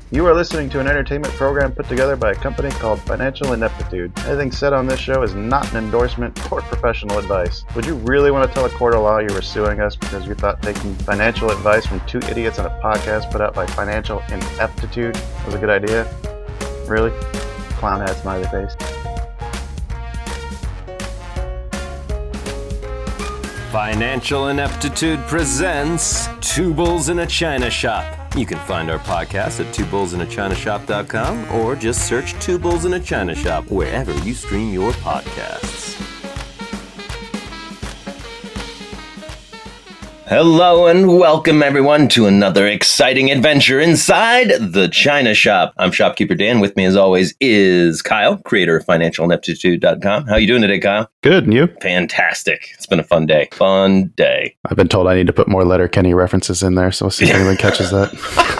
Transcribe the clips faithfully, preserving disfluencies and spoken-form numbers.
You are listening to an entertainment program put together by a company called Financial Ineptitude. Anything said on this show is not an endorsement or professional advice. Would you really want to tell a court of law you were suing us because you thought taking financial advice from two idiots on a podcast put out by Financial Ineptitude was a good idea? Really? Clown hat smiley face. Financial Ineptitude presents Two Bulls in a China Shop. You can find our podcast at two bulls in a china shop dot com or just search Two Bulls in a China Shop wherever you stream your podcasts. Hello and welcome everyone to another exciting adventure inside the China Shop. I'm Shopkeeper Dan. With me as always is Kyle, creator of financial ineptitude dot com. How are you doing today, Kyle? Good, and you? Fantastic. It's been a fun day. Fun day. I've been told I need to put more Letterkenny references in there, so we'll see if anyone catches that.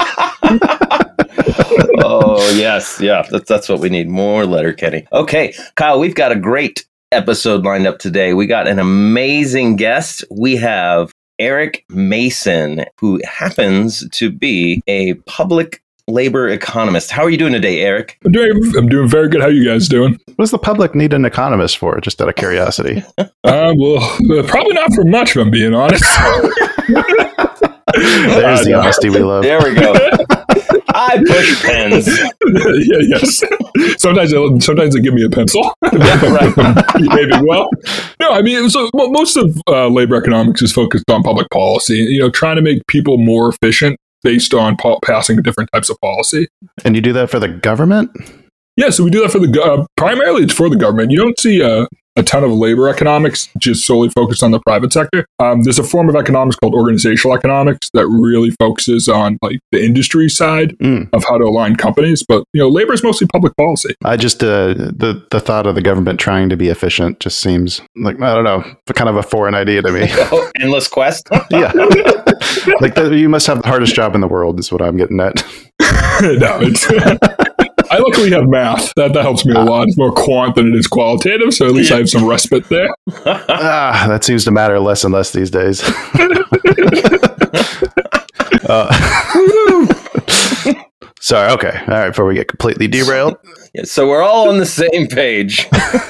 Oh, yes. Yeah, that's, that's what we need. More Letterkenny. Okay, Kyle, we've got a great episode lined up today. We got an amazing guest. We have Eric Mason, who happens to be a public labor economist. How are you doing today, Eric? I'm doing, I'm doing very good. How are you guys doing? What does the public need an economist for, just out of curiosity? uh, well, uh, probably not for much, if I'm being honest. There's uh, the honesty we love. There we go. I push pens. yeah, yes. Sometimes, they, sometimes they give me a pencil. Yeah, right. Maybe well. No, I mean, so most of uh, labor economics is focused on public policy. You know, trying to make people more efficient based on po- passing different types of policy. And you do that for the government? Yeah, so we do that for the uh, primarily it's for the government. You don't see uh, a ton of labor economics just solely focused on the private sector. Um, there's a form of economics called organizational economics that really focuses on like the industry side mm. of how to align companies. But you know, labor is mostly public policy. I just uh, the the thought of the government trying to be efficient just seems like, I don't know, kind of a foreign idea to me. Oh, endless quest. Yeah, like the, you must have the hardest job in the world is what I'm getting at. No, it's. I luckily have math. That that helps me a lot. It's more quant than it is qualitative, so at least I have some respite there. Ah, that seems to matter less and less these days. uh, sorry, okay. All right, before we get completely derailed. Yeah, so we're all on the same page.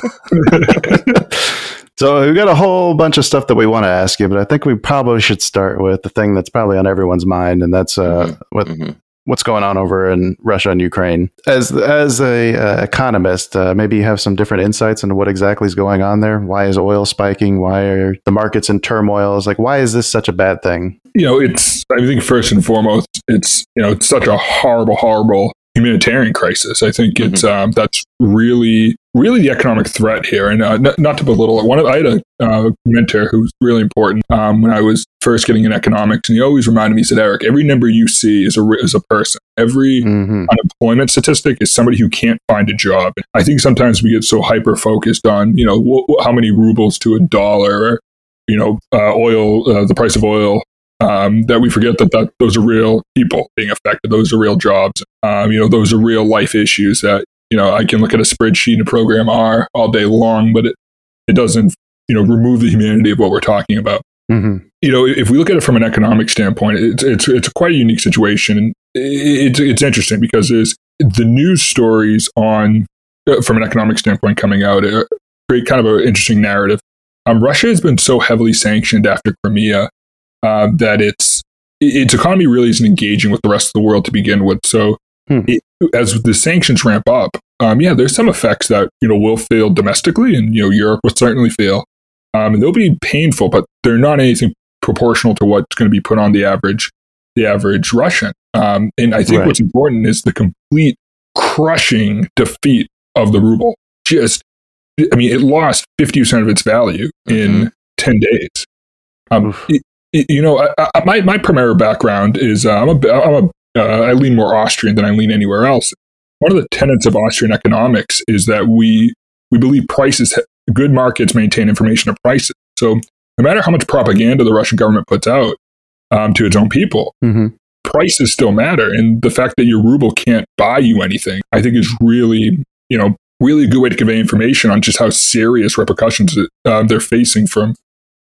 So we've got a whole bunch of stuff that we want to ask you, but I think we probably should start with the thing that's probably on everyone's mind, and that's uh, mm-hmm. what... Mm-hmm. what's going on over in Russia and Ukraine. As as a uh, economist, uh, maybe you have some different insights into what exactly is going on there. Why is oil spiking? Why are the markets in turmoil? It's like, why is this such a bad thing? You know, it's, I think first and foremost, it's, you know, it's such a horrible, horrible humanitarian crisis. I think it's, mm-hmm. um, that's really, really the economic threat here. And uh, n- not to belittle it. One of, I had a uh, mentor who was really important um, when I was first getting in economics, and he always reminded me, he said, Eric, every number you see is a is a person. Every mm-hmm. unemployment statistic is somebody who can't find a job. I think sometimes we get so hyper focused on, you know, wh- how many rubles to a dollar, or, you know, uh, oil, uh, the price of oil, um, that we forget that, that those are real people being affected. Those are real jobs. Um, you know, those are real life issues that, you know, I can look at a spreadsheet and a program R all day long, but it, it doesn't, you know, remove the humanity of what we're talking about. Mm-hmm. You know, if we look at it from an economic standpoint, it's it's it's quite a unique situation. And it's it's interesting because there's the news stories on uh, from an economic standpoint coming out uh, create kind of an interesting narrative. Um, Russia has been so heavily sanctioned after Crimea uh, that its its economy really isn't engaging with the rest of the world to begin with. So hmm. it, as the sanctions ramp up, um, yeah, there's some effects that you know will feel domestically, and you know Europe will certainly feel. Um, and they'll be painful, but they're not anything proportional to what's going to be put on the average, the average Russian. Um, and I think right. what's important is the complete crushing defeat of the ruble. Just, I mean, it lost fifty percent of its value mm-hmm. in ten days. Um, it, it, you know, I, I, my my primary background is uh, I'm a, I'm a uh, I lean more Austrian than I lean anywhere else. One of the tenets of Austrian economics is that we we believe prices. Good markets maintain information of prices. So no matter how much propaganda the Russian government puts out um, to its own people, mm-hmm. prices still matter. And the fact that your ruble can't buy you anything, I think is really, you know, really a good way to convey information on just how serious repercussions uh, they're facing from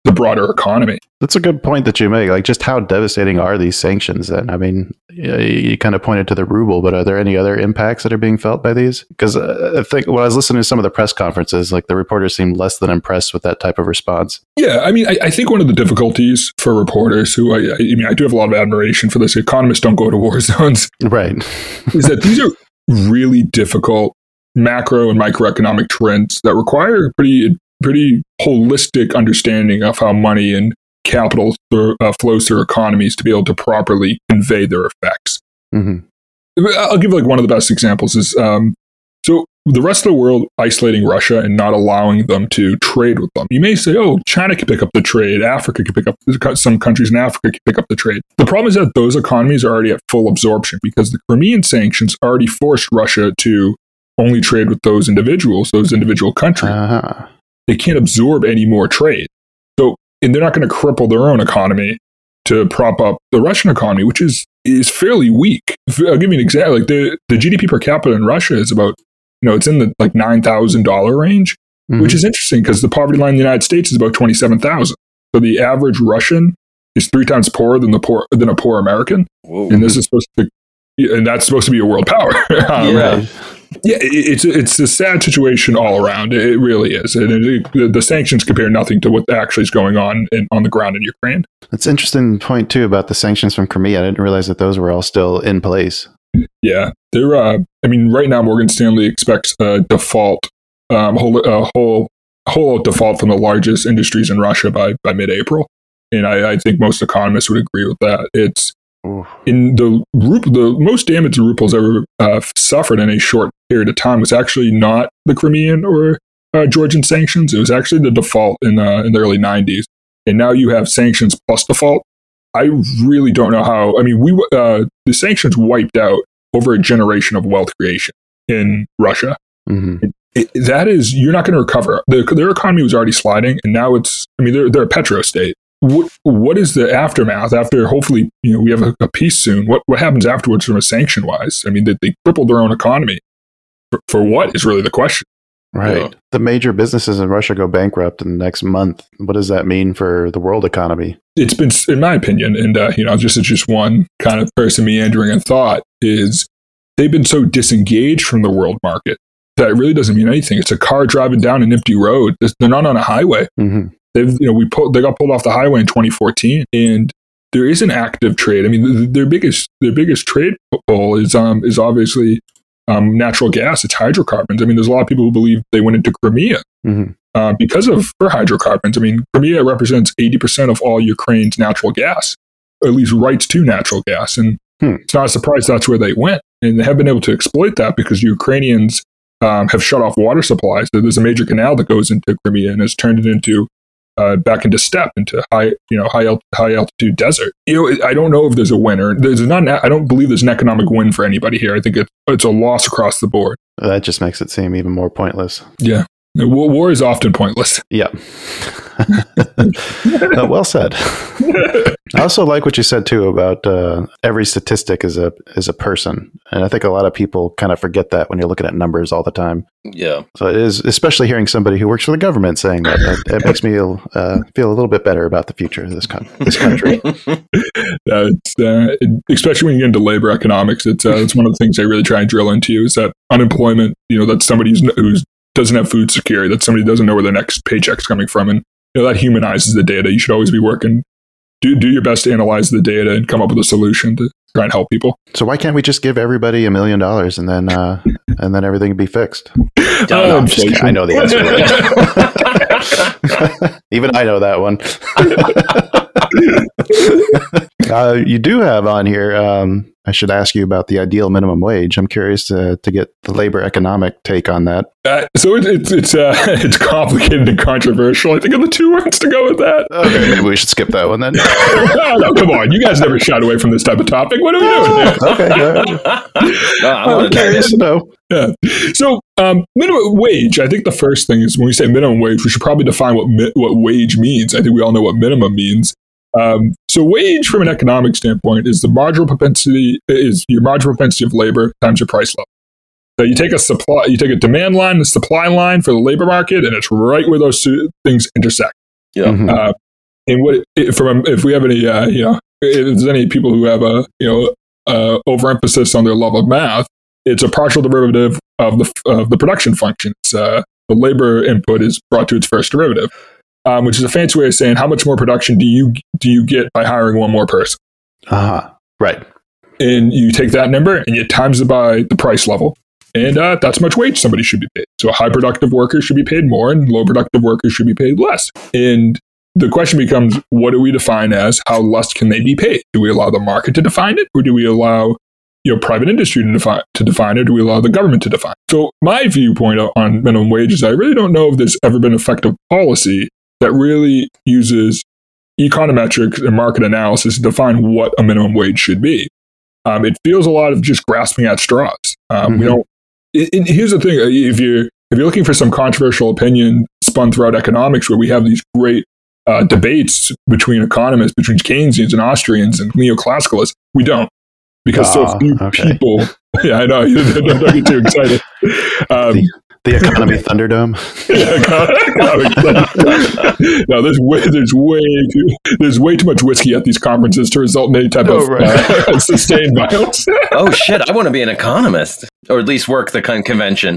the broader economy. That's a good point that you make. Like, just how devastating are these sanctions then? I mean, you, you kind of pointed to the ruble, but are there any other impacts that are being felt by these? Because uh, I think when I was listening to some of the press conferences, like the reporters seemed less than impressed with that type of response. Yeah, I mean, I, I think one of the difficulties for reporters who, I, I mean, I do have a lot of admiration for this. Economists don't go to war zones. Right. Is that these are really difficult macro and microeconomic trends that require pretty pretty holistic understanding of how money and capital th- uh, flows through economies to be able to properly convey their effects. Mm-hmm. I'll give like one of the best examples is um, so the rest of the world isolating Russia and not allowing them to trade with them. You may say, oh, China can pick up the trade, Africa can pick up, some countries in Africa can pick up the trade. The problem is that those economies are already at full absorption because the Crimean sanctions already forced Russia to only trade with those individuals, those individual countries. Uh-huh. They can't absorb any more trade. So, and they're not going to cripple their own economy to prop up the Russian economy, which is is fairly weak. I'll give you an example. Like the, the G D P per capita in Russia is about, you know, it's in the like nine thousand dollars range, mm-hmm. which is interesting because the poverty line in the United States is about twenty-seven thousand. So the average Russian is three times poorer than the poor than a poor American. Whoa. And this is supposed to, and that's supposed to be a world power. um, yeah. Yeah, it's it's a sad situation all around. It really is. And it, it, the sanctions compare nothing to what actually is going on in, on the ground in Ukraine. That's an interesting point, too, about the sanctions from Crimea. I didn't realize that those were all still in place. Yeah. They're, uh, I mean, right now, Morgan Stanley expects a default, um, whole, a whole, whole default from the largest industries in Russia by, by mid-April. And I, I think most economists would agree with that. It's in the the most damage the ruble's ever uh, suffered in a short period of time was actually not the Crimean or uh, Georgian sanctions. It was actually the default in uh, in the early nineties, and now you have sanctions plus default. I really don't know how. I mean, we uh, the sanctions wiped out over a generation of wealth creation in Russia. Mm-hmm. It, it, that is, you're not going to recover. The, their economy was already sliding, and now it's. I mean, they're they're a petro state. What what is the aftermath after? Hopefully, you know, we have a, a peace soon. What what happens afterwards from a sanction wise? I mean, they, they crippled their own economy. For, for what is really the question? Right. You know? The major businesses in Russia go bankrupt in the next month. What does that mean for the world economy? It's been, in my opinion, and uh, you know, just as just one kind of person meandering in thought, is they've been so disengaged from the world market that it really doesn't mean anything. It's a car driving down an empty road. They're not on a highway. Mm-hmm. They've, you know, we pulled, they got pulled off the highway in twenty fourteen, and there is an active trade. I mean, th- their biggest, their biggest trade pull is, um, is obviously um, natural gas. It's hydrocarbons. I mean, there's a lot of people who believe they went into Crimea mm-hmm. uh, because of for hydrocarbons. I mean, Crimea represents eighty percent of all Ukraine's natural gas, or at least rights to natural gas, and hmm. it's not a surprise that's where they went, and they have been able to exploit that because Ukrainians um, have shut off water supplies. So there's a major canal that goes into Crimea and has turned it into Uh, back into steppe, into high, you know, high, high altitude desert. You know, I don't know if there's a winner. There's not. An, I don't believe there's an economic win for anybody here. I think it's it's a loss across the board. That just makes it seem even more pointless. Yeah, war, war is often pointless. Yeah. uh, well said. I also like what you said too about uh, every statistic is a is a person, and I think a lot of people kind of forget that when you're looking at numbers all the time. Yeah. So it is, especially hearing somebody who works for the government saying that. It, it makes me uh, feel a little bit better about the future of this con- this country. uh, it's, uh, it, especially when you get into labor economics, it's uh, it's one of the things I really try and drill into is that unemployment. You know, that's somebody who's, who's doesn't have food security. That somebody doesn't know where their next paycheck's coming from, and you know that humanizes the data. You should always be working. Do do your best to analyze the data and come up with a solution to try and help people. So why can't we just give everybody a million dollars and then uh, and then everything would be fixed? Oh, no, I'm just kidding. I know the answer. Even I know that one. uh, you do have on here. Um, I should ask you about the ideal minimum wage. I'm curious to to get the labor economic take on that. Uh, so it, it's it's uh, it's complicated and controversial. I think are the two words to go with that. Okay, maybe we should skip that one then. oh, no, come on, you guys never shied away from this type of topic. What are we doing? Okay, no, I'm curious to know. Yeah. So um, minimum wage. I think the first thing is when we say minimum wage, we should probably define what mi- what wage means. I think we all know what minimum means. Um, so wage from an economic standpoint is the marginal propensity is your marginal propensity of labor times your price level. So you take a supply, you take a demand line, the supply line for the labor market, and it's right where those two things intersect. Yeah. Mm-hmm. Uh, and what if, from if we have any, uh, you know, if there's any people who have a you know uh, overemphasis on their love of math, it's a partial derivative of the of the production function. It's, uh, the labor input is brought to its first derivative, um, which is a fancy way of saying how much more production do you do you get by hiring one more person? Ah, uh-huh. Right. And you take that number and you times it by the price level, and uh, that's how much wage somebody should be paid. So high productive workers should be paid more, and low productive workers should be paid less. And the question becomes, what do we define as how less can they be paid? Do we allow the market to define it, or do we allow you know private industry to define to define it, or do we allow the government to define it? So my viewpoint on minimum wage is I really don't know if there's ever been effective policy that really uses econometrics and market analysis to define what a minimum wage should be. Um, it feels a lot of just grasping at straws. Um, mm-hmm. We don't. It, it, here's the thing: if you're if you're looking for some controversial opinion spun throughout economics, where we have these great uh, debates between economists, between Keynesians and Austrians and neoclassicalists, we don't, because oh, so few okay. people. Yeah, I know. Don't get too excited. Um, the, the economy Thunderdome. Yeah, economic Thunderdome. No, there's way, there's way too, there's way too much whiskey at these conferences to result in any type oh, of right. uh, sustained violence. Oh shit! I want to be an economist, or at least work the con- convention.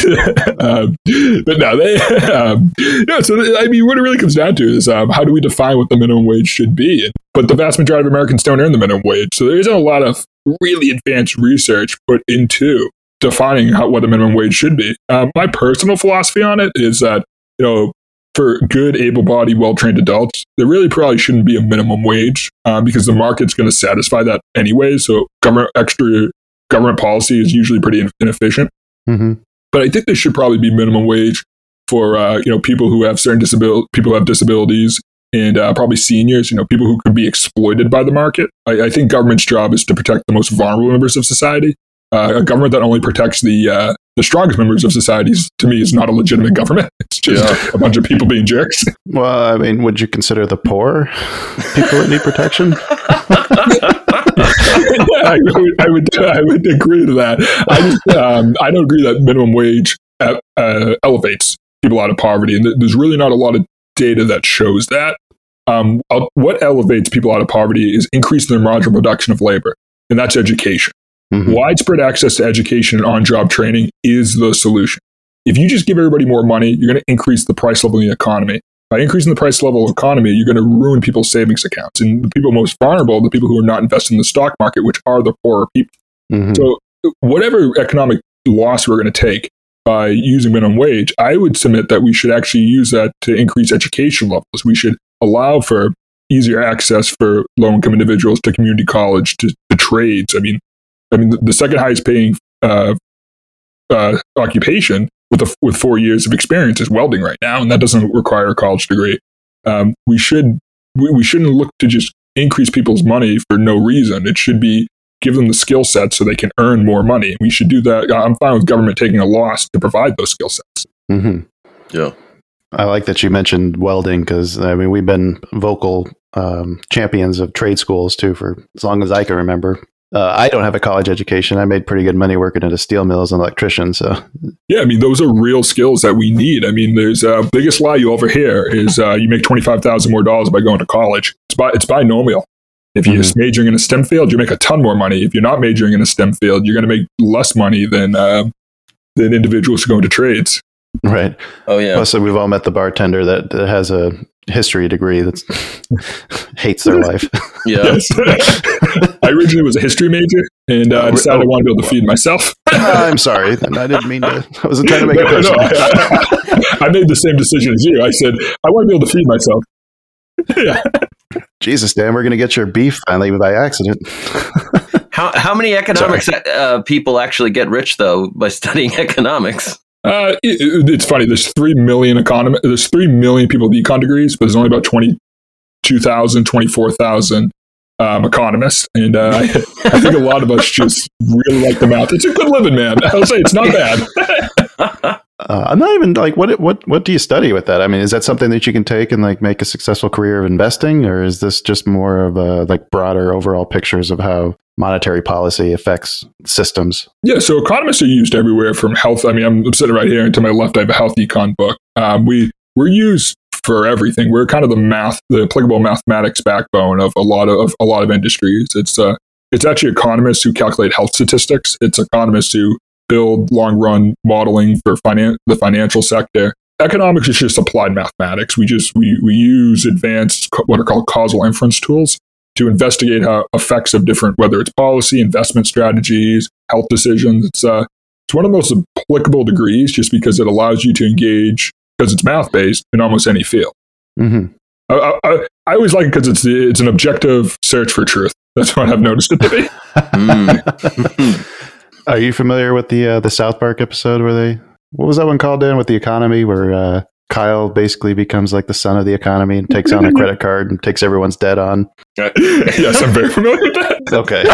um, but no, they. Um, yeah, so I mean, what it really comes down to is um, how do we define what the minimum wage should be? But the vast majority of Americans don't earn the minimum wage, so there isn't a lot of really advanced research put into defining how, what a minimum wage should be. Um, my personal philosophy on it is that, you know, for good, able-bodied, well-trained adults, there really probably shouldn't be a minimum wage um, because the market's going to satisfy that anyway. So government extra government policy is usually pretty inefficient. Mm-hmm. But I think there should probably be minimum wage for uh, you know people who have certain disabilities, people who have disabilities, and uh, probably seniors. You know, people who could be exploited by the market. I, I think government's job is to protect the most vulnerable members of society. Uh, a government that only protects the uh, the strongest members of society, to me, is not a legitimate government. It's just yeah. a bunch of people being jerks. Well, I mean, would you consider the poor people that need protection? yeah, I would, I would, I would agree to that. I just, um, I don't agree that minimum wage uh, uh, elevates people out of poverty, and th- there's really not a lot of data that shows that. Um, what elevates people out of poverty is increasing the marginal production of labor, and that's education. Mm-hmm. Widespread access to education and on-job training is the solution. If you just give everybody more money, you're going to increase the price level in the economy. By increasing the price level of the economy, you're going to ruin people's savings accounts. And the people most vulnerable, the people who are not invested in the stock market, which are the poorer people. Mm-hmm. So whatever economic loss we're going to take by using minimum wage, I would submit that we should actually use that to increase education levels. We should allow for easier access for low-income individuals to community college, to, to trades. I mean, I mean, the second highest paying uh, uh, occupation with a, with four years of experience is welding right now, and that doesn't require a college degree. Um, we should we, we shouldn't look to just increase people's money for no reason. It should be give them the skill sets so they can earn more money. We should do that. I'm fine with government taking a loss to provide those skill sets. Mm-hmm. Yeah, I like that you mentioned welding because I mean we've been vocal um, champions of trade schools too for as long as I can remember. Uh, I don't have a college education. I made pretty good money working at a steel mill as an electrician. So, yeah, I mean, those are real skills that we need. I mean, there's a uh, biggest lie you ever hear is uh, you make twenty-five thousand more dollars by going to college. It's bi- it's binomial. If you're mm-hmm. majoring in a STEM field, you make a ton more money. If you're not majoring in a STEM field, you're going to make less money than uh, than individuals who go into trades. Right. Oh yeah. Also, we've all met the bartender that, that has a history degree that hates their life. Yeah. Yes. I originally was a history major, and uh, I decided I wanted to be able to feed myself. I'm sorry. I didn't mean to. I wasn't trying to make no, it personal. No, I, I made the same decision as you. I said, I want to be able to feed myself. Yeah. Jesus, Dan, we're going to get your beef finally by accident. How how many economics uh, people actually get rich, though, by studying economics? Uh, it, it's funny. There's three million economists. There's three million people with econ degrees, but there's only about twenty-two thousand, twenty-four thousand um, economists. And uh, I, I think a lot of us just really like the math. It's a good living, man. I'll say it's not bad. Uh, I'm not even like, what, what, what do you study with that? I mean, is that something that you can take and like make a successful career of investing, or is this just more of a like broader overall pictures of how monetary policy affects systems? Yeah. So economists are used everywhere from health. I mean, I'm sitting right here, and to my left, I have a health econ book. Um, we, we're used for everything. We're kind of the math, the applicable mathematics backbone of a lot of, of a lot of industries. It's uh, it's actually economists who calculate health statistics. It's economists who build long run modeling for finan- the financial sector. Economics is just applied mathematics. We just we we use advanced what are called causal inference tools to investigate how effects of different, whether it's policy, investment strategies, health decisions. It's uh it's one of the most applicable degrees just because it allows you to engage, because it's math based, in almost any field. Mm-hmm. I, I, I always like it because it's it's an objective search for truth. That's what I've noticed it to be. Mm. Are you familiar with the uh, the South Park episode where they, what was that one called, Dan, with the economy, where uh, Kyle basically becomes like the son of the economy and takes on a credit card and takes everyone's debt on? Yes, I'm very familiar with that. Okay.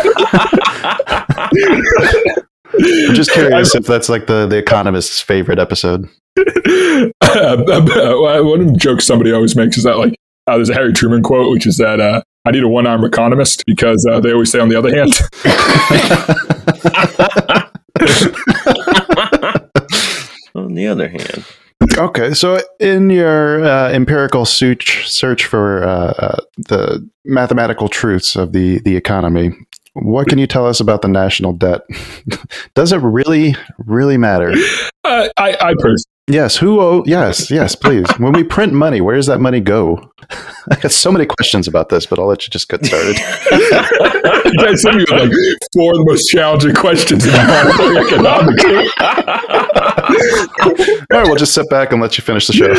I'm just curious if that's like the, the Economist's favorite episode. uh, one of the jokes somebody always makes is that, like, uh, there's a Harry Truman quote, which is that uh, I need a one-armed economist because uh, they always say on the other hand. On the other hand. Okay, so in your uh, empirical search search for uh, uh, the mathematical truths of the, the economy, what can you tell us about the national debt? Does it really, really matter? Uh, I, I personally. Yes, who owe? Yes, yes, please. When we print money, where does that money go? I got so many questions about this, but I'll let you just get started. You guys sent me with like four of the most challenging questions in economics. All right, we'll just sit back and let you finish the show.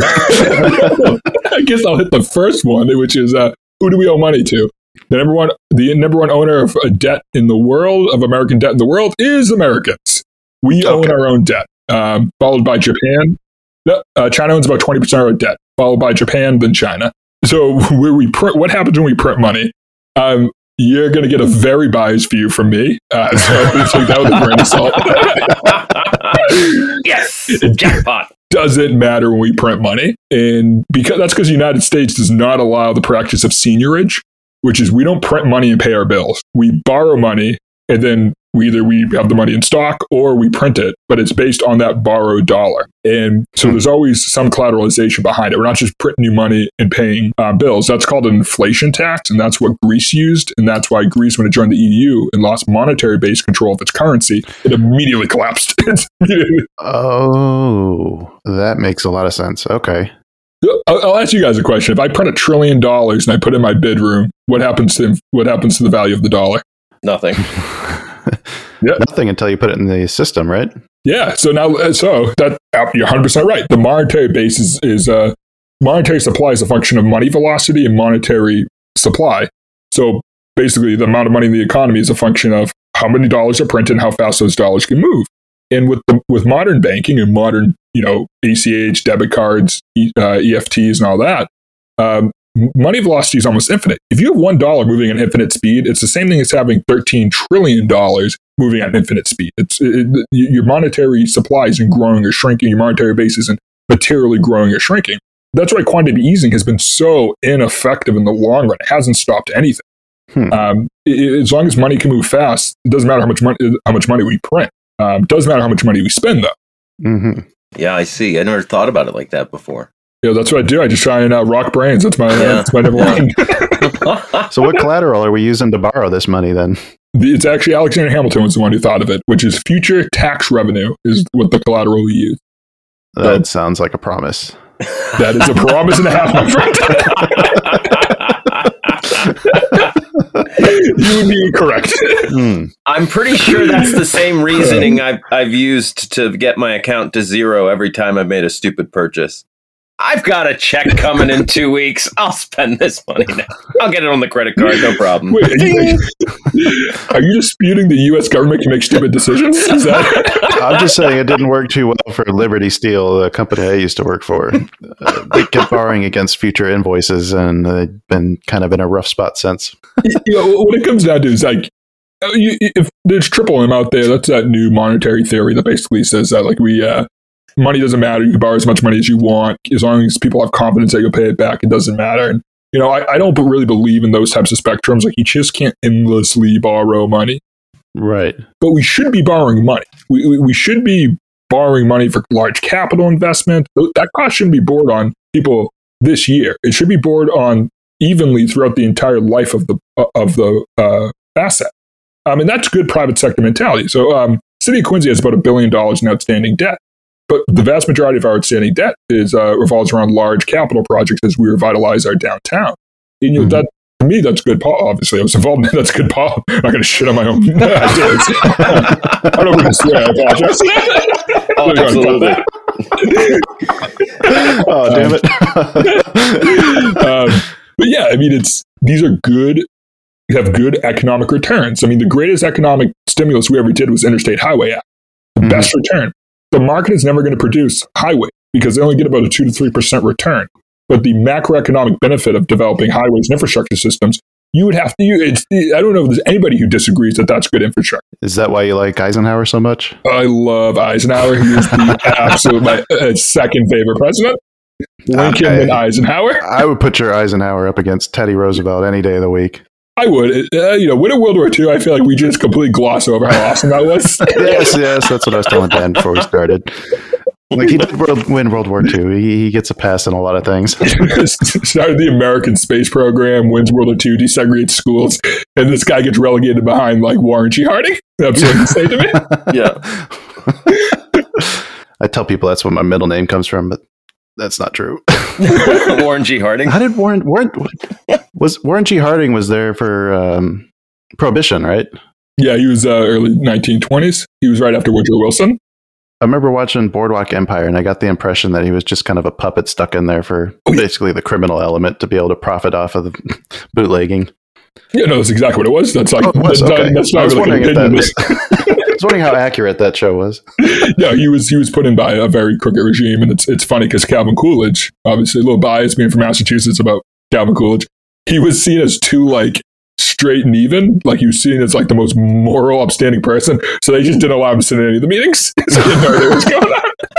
I guess I'll hit the first one, which is uh, who do we owe money to? The number one, the number one owner of a debt in the world, of American debt in the world, is Americans. We own Okay. our own debt, um, followed by Japan. No, uh, China owns about twenty percent of our debt, followed by Japan, then China. So where we print, what happens when we print money? Um, you're going to get a very biased view from me. Uh, so take that with a grain of salt. Yes, jackpot. Doesn't matter when we print money, and because that's because the United States does not allow the practice of seigniorage, which is we don't print money and pay our bills. We borrow money, and then we either we have the money in stock or we print it, but it's based on that borrowed dollar. And so there's always some collateralization behind it. We're not just printing new money and paying uh, bills. That's called an inflation tax, and that's what Greece used. And that's why Greece, when it joined the E U and lost monetary-based control of its currency, it immediately collapsed. Oh, that makes a lot of sense. Okay. I'll, I'll ask you guys a question. If I print a trillion dollars and I put it in my bedroom, what happens to what happens to the value of the dollar? Nothing. Yeah. Nothing until you put it in the system, right? Yeah. So now, so that you're one hundred percent right. The monetary base is, is uh, monetary supply is a function of money velocity and monetary supply. So basically, the amount of money in the economy is a function of how many dollars are printed and how fast those dollars can move. And with the, with modern banking and modern, you know, A C H, debit cards, e, uh, E F Ts, and all that, um, money velocity is almost infinite. If you have one dollar moving at infinite speed, it's the same thing as having thirteen trillion dollars moving at infinite speed. It's it, it, your monetary supply isn't growing or shrinking. Your monetary base isn't materially growing or shrinking. That's why quantitative easing has been so ineffective in the long run. It hasn't stopped anything. Hmm. Um, it, as long as money can move fast, it doesn't matter how much money how much money we print. Um, doesn't matter how much money we spend, though. Mm-hmm. Yeah, I see. I never thought about it like that before. Yeah, that's what I do. I just try and uh, rock brains. That's my yeah. uh, that's my number one. So what collateral are we using to borrow this money then? It's actually Alexander Hamilton was the one who thought of it, which is future tax revenue is what the collateral we use. That so, sounds like a promise. That is a promise and a half, my friend. You would be correct. Mm. I'm pretty sure that's the same reasoning I've, I've used to get my account to zero every time I've made a stupid purchase. I've got a check coming in two weeks. I'll spend this money now. I'll get it on the credit card, no problem. Wait, are, you, are you disputing the U S government can make stupid decisions? Is that- I'm just saying it didn't work too well for Liberty Steel, the company I used to work for. Uh, they kept borrowing against future invoices, and they've been kind of in a rough spot since. You know, what it comes down to is like, you, if there's triple M out there, that's that new monetary theory that basically says that like we, uh, money doesn't matter. You can borrow as much money as you want. As long as people have confidence that you'll pay it back, it doesn't matter. And, you know, I, I don't really believe in those types of spectrums. Like, you just can't endlessly borrow money. Right. But we should be borrowing money. We, we, we should be borrowing money for large capital investment. That cost shouldn't be borne on people this year. It should be borne on evenly throughout the entire life of the uh, of the uh, asset. Um, and that's good private sector mentality. So, um, City of Quincy has about a billion dollars in outstanding debt, but the vast majority of our outstanding debt is uh, revolves around large capital projects as we revitalize our downtown. And, you know, mm-hmm. that to me, that's good. Po- obviously, I was involved in that. That's good. Po- I'm not going to shit on my own ideas. I don't know if I can swear. I apologize. Oh, absolutely. Oh, damn it. um, but yeah, I mean, it's these are good. Have good economic returns. I mean, the greatest economic stimulus we ever did was Interstate Highway Act. The mm-hmm. best return. The market is never going to produce highway because they only get about a two to three percent return. But the macroeconomic benefit of developing highways and infrastructure systems, you would have to. You, it's, I don't know if there's anybody who disagrees that that's good infrastructure. Is that why you like Eisenhower so much? I love Eisenhower. He is the absolute my uh, second favorite president. Lincoln okay. and Eisenhower. I would put your Eisenhower up against Teddy Roosevelt any day of the week. I would. Uh, you know, winning World War Two, I feel like we just completely gloss over how awesome that was. yes, yes, that's what I was telling Dan before we started. Like, he did world, win World War Two. He, he gets a pass in a lot of things. Started the American space program, wins World War Two, desegregates schools, and this guy gets relegated behind, like, Warren G. Harding. That's what you say to me? Yeah. I tell people that's where my middle name comes from, but that's not true. Warren G. Harding? How did Warren... Warren was Warren G. Harding was there for um, Prohibition, right? Yeah, he was uh, early nineteen twenties. He was right after Woodrow Wilson. I remember watching Boardwalk Empire, and I got the impression that he was just kind of a puppet stuck in there for oh, basically yeah. the criminal element to be able to profit off of the bootlegging. Yeah, no, that's exactly what it was. That's like, oh, was, that's, okay. that's not really an opinion. Was, I was wondering how accurate that show was. Yeah, he was he was put in by a very crooked regime, and it's it's funny because Calvin Coolidge, obviously a little biased being from Massachusetts about Calvin Coolidge, he was seen as too like straight and even, like he was seen as like the most moral, upstanding person. So they just didn't allow him to sit in any of the meetings. So he didn't know what was going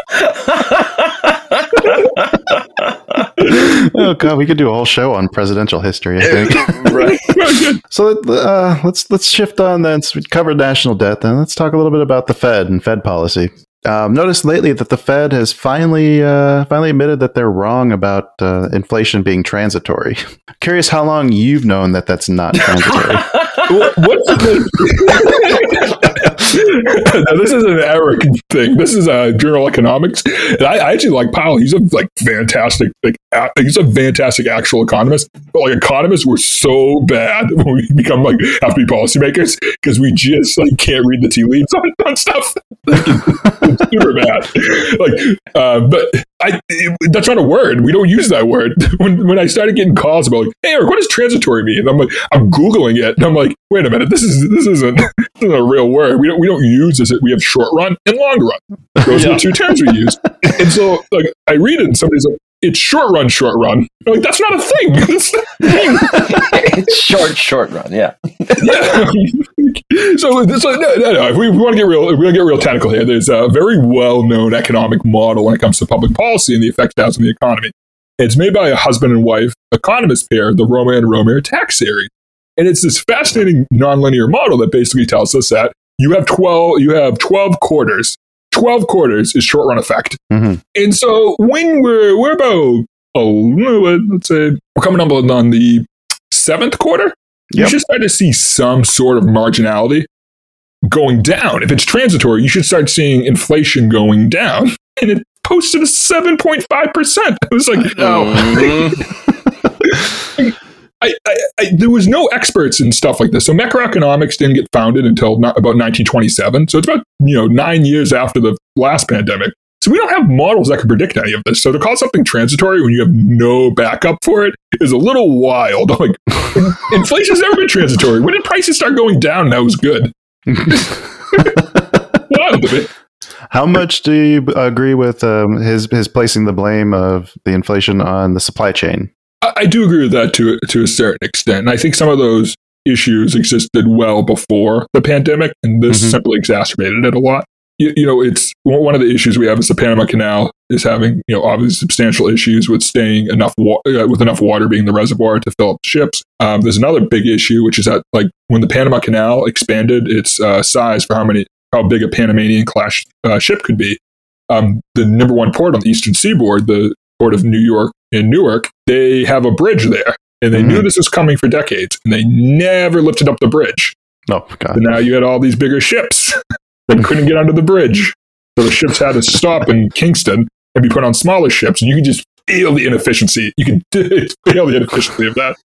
on. Oh god, we could do a whole show on presidential history, I think. Right. So uh, let's let's shift on then. So we covered national debt. Then let's talk a little bit about the Fed and Fed policy. Um, noticed lately that the Fed has finally uh, finally admitted that they're wrong about uh, inflation being transitory. Curious how long you've known that that's not transitory. What's the no, this is an Eric thing. This is a Journal Economics. And I, I actually like Powell. He's a like fantastic, like a, he's a fantastic actual economist. But like economists, we're so bad when we become like have to be policymakers because we just like can't read the tea leaves on, on stuff. Like, it's, it's super bad. Like, uh, but I it, that's not a word. We don't use that word. When when I started getting calls about like, hey Eric, what does transitory mean? And I'm like, I'm Googling it, and I'm like, wait a minute, this is this isn't, this isn't a real word. We don't we don't use this. We have short run and long run. Those yeah. are the two terms we use. And so like I read it, and somebody's like, it's short run, short run. I'm like, that's not a thing. That's not a thing. It's short, short run. Yeah. yeah. So, so no, no, no. If we, we want to get real, if we want to get real technical here. There's a very well-known economic model when it comes to public policy and the effect it has on the economy. It's made by a husband and wife economist pair, the Romer and Romer tax theory, and it's this fascinating nonlinear model that basically tells us that you have twelve, you have twelve quarters. twelve quarters is short run effect. Mm-hmm. And so when we're, we're about, oh, let's say we're coming up on the seventh quarter, yep. you should start to see some sort of marginality going down. If it's transitory, you should start seeing inflation going down. And it posted a seven point five percent. I was like, oh. Mm-hmm. I, I, I, there was no experts in stuff like this. So macroeconomics didn't get founded until not, about nineteen twenty-seven. So it's about, you know, nine years after the last pandemic. So we don't have models that can predict any of this. So to call something transitory when you have no backup for it is a little wild. I'm like, inflation's never been transitory. When did prices start going down? That was good. Wild of it. How much do you agree with um, his his placing the blame of the inflation on the supply chain? I do agree with that to to a certain extent. And I think some of those issues existed well before the pandemic, and this mm-hmm. simply exacerbated it a lot. You, you know, it's one of the issues we have is the Panama Canal is having, you know, obviously substantial issues with staying enough wa- uh, with enough water being the reservoir to fill up ships. Um, there's another big issue, which is that like when the Panama Canal expanded its uh, size for how many how big a Panamanian class uh, ship could be, um, the number one port on the eastern seaboard, the Port of New York in Newark, they have a bridge there. And they mm-hmm. knew this was coming for decades, and they never lifted up the bridge. Oh, God. So now you had all these bigger ships that couldn't get under the bridge. So the ships had to stop in Kingston and be put on smaller ships, and you could just feel the inefficiency. You can feel the inefficiency of that.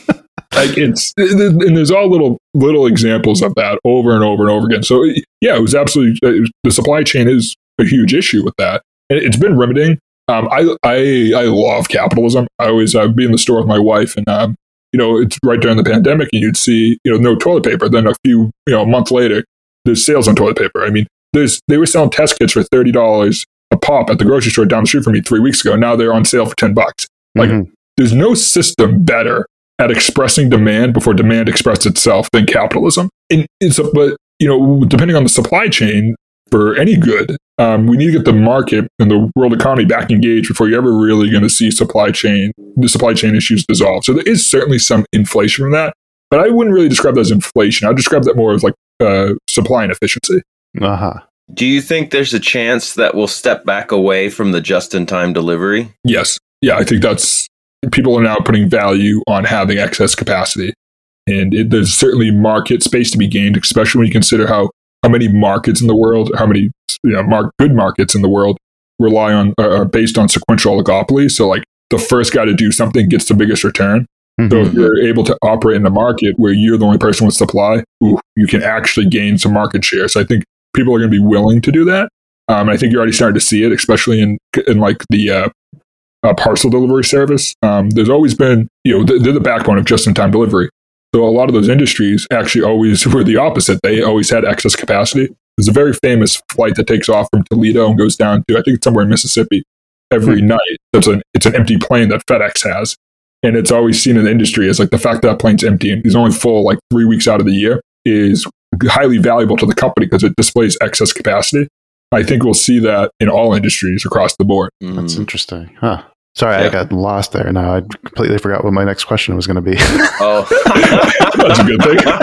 Like it's, and there's all little little examples of that over and over and over again. So yeah, it was absolutely, it was, the supply chain is a huge issue with that. And it's been remedying. Um, I, I, I love capitalism. I always, I'd be in the store with my wife, and, um, you know, it's right during the pandemic, and you'd see, you know, no toilet paper. Then a few, you know, a month later, there's sales on toilet paper. I mean, there's, they were selling test kits for thirty dollars a pop at the grocery store down the street from me three weeks ago. Now they're on sale for ten bucks. Like, mm-hmm. there's no system better at expressing demand before demand expresses itself than capitalism. And it's a, but, you know, depending on the supply chain for any good, um, we need to get the market and the world economy back engaged before you're ever really going to see supply chain, the supply chain issues dissolve. So there is certainly some inflation from that, but I wouldn't really describe that as inflation. I'd describe that more as like uh, supply inefficiency. Uh-huh. Do you think there's a chance that we'll step back away from the just-in-time delivery? Yes. Yeah, I think that's, people are now putting value on having excess capacity. And it, there's certainly market space to be gained, especially when you consider how, how many markets in the world, how many you know, mar- good markets in the world rely on, are based on sequential oligopoly. So like the first guy to do something gets the biggest return. Mm-hmm. So if you're able to operate in a market where you're the only person with supply, ooh, you can actually gain some market share. So I think people are going to be willing to do that. Um, I think you're already starting to see it, especially in in like the uh, uh, parcel delivery service. Um, there's always been, you know, they're the backbone of just-in-time delivery. So a lot of those industries actually always were the opposite. They always had excess capacity. There's a very famous flight that takes off from Toledo and goes down to, I think it's somewhere in Mississippi, every mm-hmm. night. It's an, it's an empty plane that FedEx has. And it's always seen in the industry as like the fact that, that plane's empty and is only full like three weeks out of the year is highly valuable to the company because it displays excess capacity. I think we'll see that in all industries across the board. Mm. That's interesting. Huh. Sorry, yeah. I got lost there. Now I completely forgot what my next question was going to be. Oh, that's a good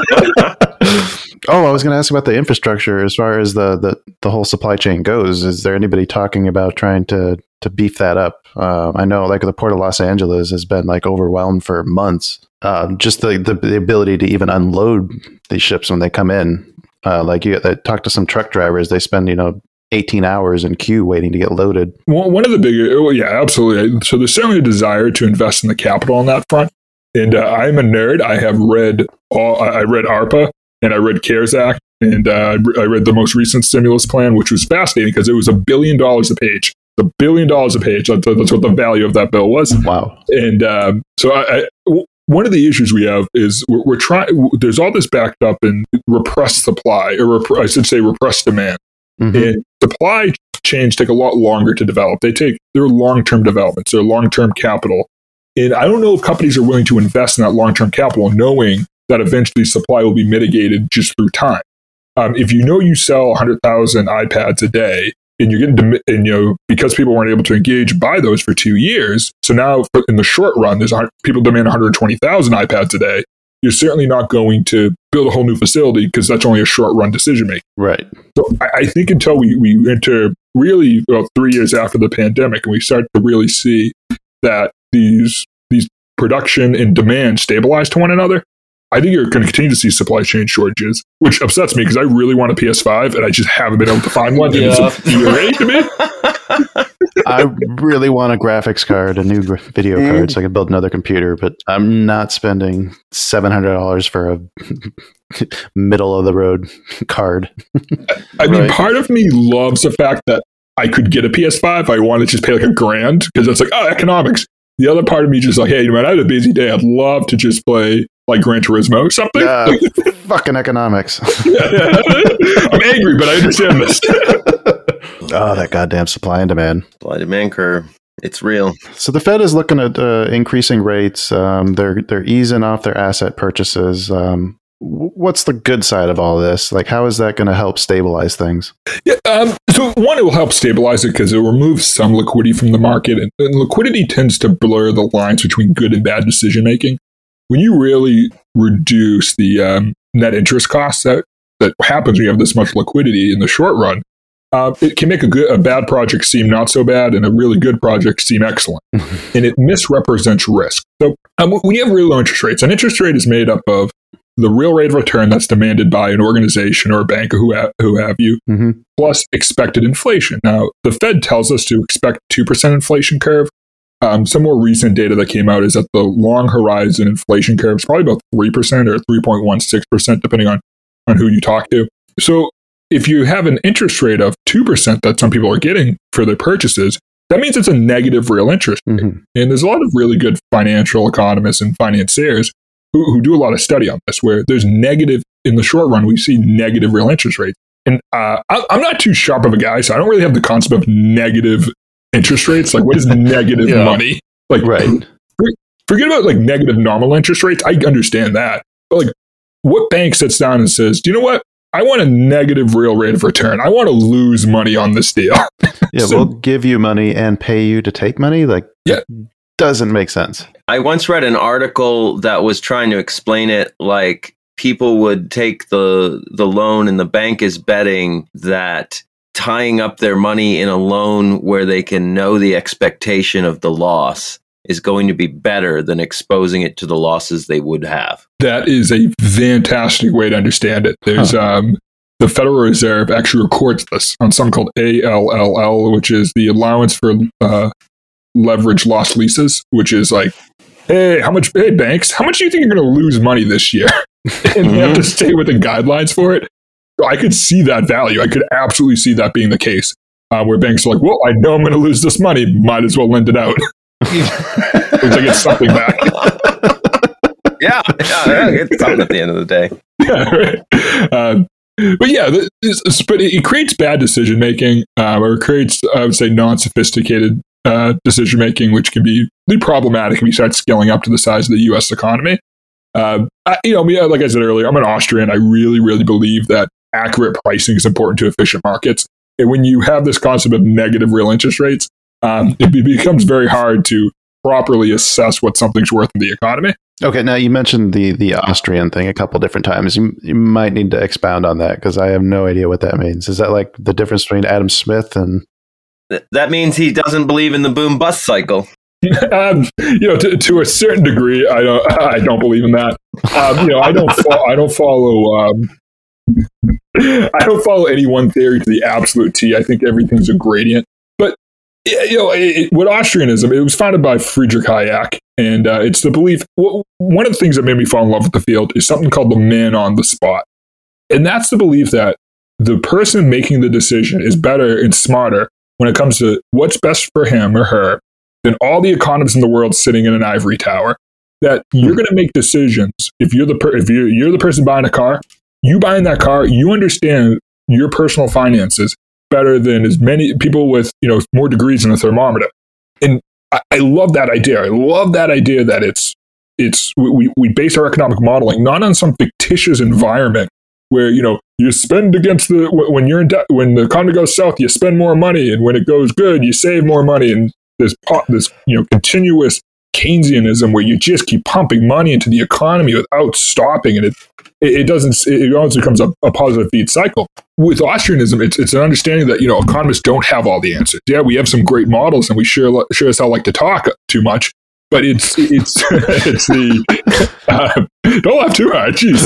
thing. Oh, I was going to ask about the infrastructure as far as the, the, the whole supply chain goes. Is there anybody talking about trying to, to beef that up? Uh, I know like the Port of Los Angeles has been like overwhelmed for months. Uh, just the, the the ability to even unload these ships when they come in. Uh, like you I talk to some truck drivers, they spend, you know, eighteen hours in queue waiting to get loaded. Well, one of the bigger, well, yeah, absolutely. So there's certainly a desire to invest in the capital on that front. And uh, I'm a nerd. I have read all, I read ARPA and I read CARES Act and uh, I read the most recent stimulus plan, which was fascinating because it was a billion dollars a page. A billion dollars a page. That's what the value of that bill was. Wow. And um, so I, I one of the issues we have is we're, we're trying, there's all this backed up in repressed supply, or rep- I should say repressed demand. Mm-hmm. And supply chains take a lot longer to develop. They take, they're long-term developments, they're long-term capital. And I don't know if companies are willing to invest in that long-term capital knowing that eventually supply will be mitigated just through time. Um, if you know you sell one hundred thousand iPads a day, and you're getting, to, and you know, because people weren't able to engage buy those for two years. So now in the short run, there's people demand one hundred twenty thousand iPads a day. You're certainly not going to build a whole new facility because that's only a short run decision making. Right. So I, I think until we, we enter really well, three years after the pandemic and we start to really see that these, these production and demand stabilize to one another, I think you're going to continue to see supply chain shortages, which upsets me because I really want a P S five and I just haven't been able to find one. Yeah. It's infuriating to me. I really want a graphics card, a new video mm. card, so I can build another computer, but I'm not spending seven hundred dollars for a middle of the road card. I mean, right. Part of me loves the fact that I could get a P S five. I want to just pay like a grand because it's like, oh, economics. The other part of me just like, hey, man, I had a busy day. I'd love to just play like Gran Turismo or something. Uh, fucking economics. I'm angry, but I understand this. Oh, that goddamn supply and demand. Supply demand curve. It's real. So the Fed is looking at uh, increasing rates. Um, they're they're easing off their asset purchases. Um, what's the good side of all this? Like, how is that going to help stabilize things? Yeah. Um, so one, it will help stabilize it because it removes some liquidity from the market, and, and liquidity tends to blur the lines between good and bad decision making. When you really reduce the um, net interest costs that, that happens when you have this much liquidity in the short run, uh, it can make a good, a bad project seem not so bad, and a really good project seem excellent. And it misrepresents risk. So um, when you have real low interest rates, an interest rate is made up of the real rate of return that's demanded by an organization or a bank or who, ha- who have you, mm-hmm. plus expected inflation. Now, the Fed tells us to expect two percent inflation curve. Um, some more recent data that came out is that the long horizon inflation curve is probably about three percent or three point one six percent, depending on, on who you talk to. So if you have an interest rate of two percent that some people are getting for their purchases, that means it's a negative real interest rate. Mm-hmm. And there's a lot of really good financial economists and financiers who, who do a lot of study on this, where there's negative, in the short run, we see negative real interest rates. And uh, I, I'm not too sharp of a guy, so I don't really have the concept of negative interest rates. Like, what is negative yeah. money? Like, right. Forget about like negative normal interest rates. I understand that. But like, what bank sits down and says, do you know what? I want a negative real rate of return. I want to lose money on this deal. Yeah, so, we'll give you money and pay you to take money. Like, yeah. Doesn't make sense. I once read an article that was trying to explain it like people would take the the loan and the bank is betting that tying up their money in a loan where they can know the expectation of the loss is going to be better than exposing it to the losses they would have. That is a fantastic way to understand it. There's huh. um, the Federal Reserve actually records this on something called A L L L, which is the allowance for uh, leverage loss leases, which is like, hey, how much, hey, banks, how much do you think you're going to lose money this year? And you have to stay within guidelines for it. So I could see that value. I could absolutely see that being the case, uh, where banks are like, well, I know I'm going to lose this money. Might as well lend it out. Because I get something back. yeah, yeah, it's something at the end of the day. Yeah, right. Um, but yeah, this, but it creates bad decision making, uh, or it creates, I would say, non-sophisticated uh, decision making, which can be really problematic if you start scaling up to the size of the U S economy. Uh, I, you know, like I said earlier, I'm an Austrian. I really, really believe that accurate pricing is important to efficient markets. And when you have this concept of negative real interest rates, um, it becomes very hard to properly assess what something's worth in the economy. Okay, now you mentioned the the Austrian thing a couple different times. You you might need to expound on that because I have no idea what that means. Is that like the difference between Adam Smith and? That means he doesn't believe in the boom bust cycle. um, you know, to, to a certain degree, I don't I don't believe in that. Um, you know, I don't fo- I don't follow um, I don't follow any one theory to the absolute T. I think everything's a gradient. But you know, it, what Austrianism, it was founded by Friedrich Hayek, and uh, it's the belief. W- one of the things that made me fall in love with the field is something called the man on the spot, and that's the belief that the person making the decision is better and smarter when it comes to what's best for him or her than all the economists in the world sitting in an ivory tower. That you're going to make decisions. If you're the per- if you're, you're the person buying a car, you buying that car, you understand your personal finances better than as many people with, you know, more degrees than a thermometer. And I, I love that idea. I love that idea that it's it's we we base our economic modeling not on some fictitious environment where, you know, you spend against the when you're in debt, when the economy goes south, you spend more money, and when it goes good, you save more money, and this this you know continuous Keynesianism where you just keep pumping money into the economy without stopping, and it it doesn't it always becomes a, a positive feed cycle. With Austrianism, it's it's an understanding that, you know, economists don't have all the answers. Yeah, we have some great models, and we sure sure as hell like to talk too much. But it's it's it's the uh, don't laugh too hard, jeez.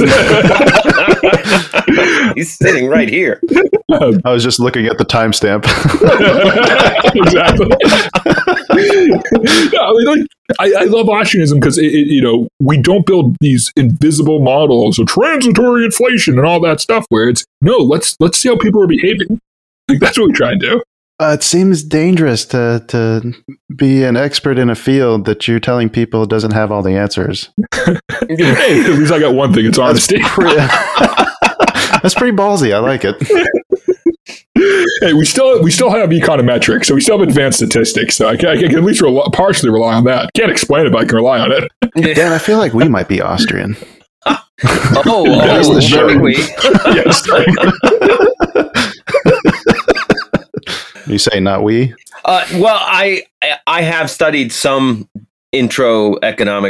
He's sitting right here. Um, I was just looking at the timestamp. Exactly. No, I, mean, like, I, I love Austrianism because it, it, you know, we don't build these invisible models of transitory inflation and all that stuff. Where it's no, let's let's see how people are behaving. Like, that's what we try and do. Uh, it seems dangerous to to be an expert in a field that you're telling people doesn't have all the answers. Hey, at least I got one thing. It's honesty. That's pretty, that's pretty ballsy. I like it. Hey, we still we still have econometrics, so we still have advanced statistics. So I can, I can at least rely, partially rely on that. Can't explain it, but I can rely on it. Dan, I feel like we might be Austrian. oh, oh, very we. Yes. You say not we? Uh, well, I I have studied some intro economics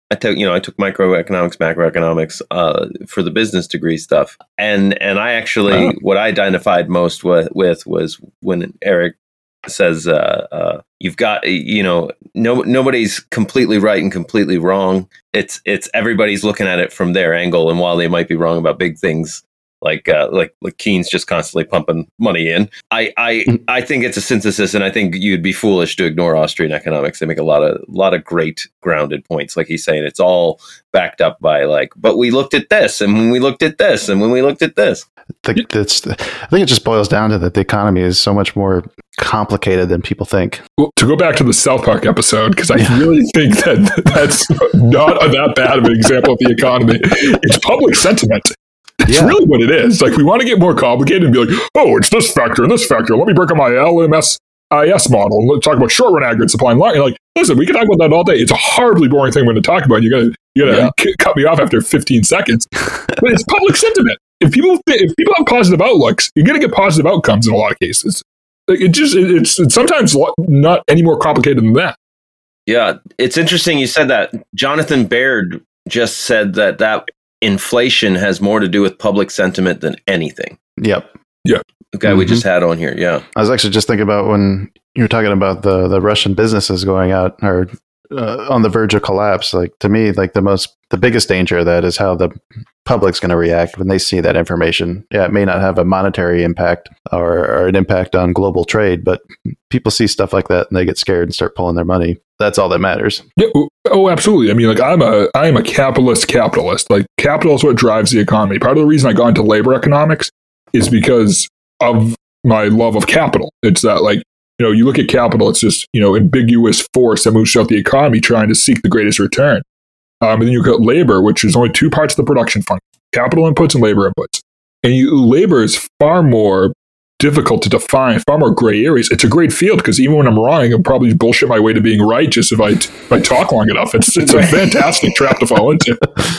I took, you know, I took microeconomics, macroeconomics uh, for the business degree stuff, and and I actually wow. what I identified most with, with was when Eric says uh, uh, you've got, you know, no nobody's completely right and completely wrong. It's it's everybody's looking at it from their angle, and while they might be wrong about big things, like uh, like like Keynes just constantly pumping money in, I I I think it's a synthesis, and I think you'd be foolish to ignore Austrian economics. They make a lot of lot of great grounded points, like he's saying. It's all backed up by like, but we looked at this, and when we looked at this, and when we looked at this. I think, that's, I think it just boils down to that the economy is so much more complicated than people think. Well, to go back to the South Park episode, because I yeah. really think that that's not a, that bad of an example of the economy. It's public sentiment. It's yeah. really what it is. Like, we want to get more complicated and be like, oh, it's this factor and this factor. Let me break up my L M S I S model and let's talk about short run aggregate supply and long. Like, listen, we can talk about that all day. It's a horribly boring thing we're going to talk about. You got to you got to yeah. c- cut me off after fifteen seconds. But it's public sentiment. If people if people have positive outlooks, you're going to get positive outcomes in a lot of cases. Like, it just it, it's, it's sometimes not any more complicated than that. Yeah, it's interesting you said that. Jonathan Baird just said that that inflation has more to do with public sentiment than anything. Yep. Yeah. The guy mm-hmm. we just had on here. Yeah. I was actually just thinking about when you were talking about the, the Russian businesses going out or uh, on the verge of collapse. Like, to me, like the most, the biggest danger of that is how the public's going to react when they see that information. Yeah, it may not have a monetary impact or, or an impact on global trade, but people see stuff like that and they get scared and start pulling their money. That's all that matters. Yeah, oh, absolutely. I mean, like, I'm a I'm a capitalist capitalist. Like, capital is what drives the economy. Part of the reason I got into labor economics is because of my love of capital. It's that, like, you know, you look at capital, it's just, you know, ambiguous force that moves throughout the economy trying to seek the greatest return. Um, and then you look at labor, which is only two parts of the production function: capital inputs and labor inputs. And you, labor is far more difficult to define, far more gray areas. It's a great field because even when I'm wrong, I'll probably bullshit my way to being right just if I, if I talk long enough. It's it's a fantastic trap to fall into.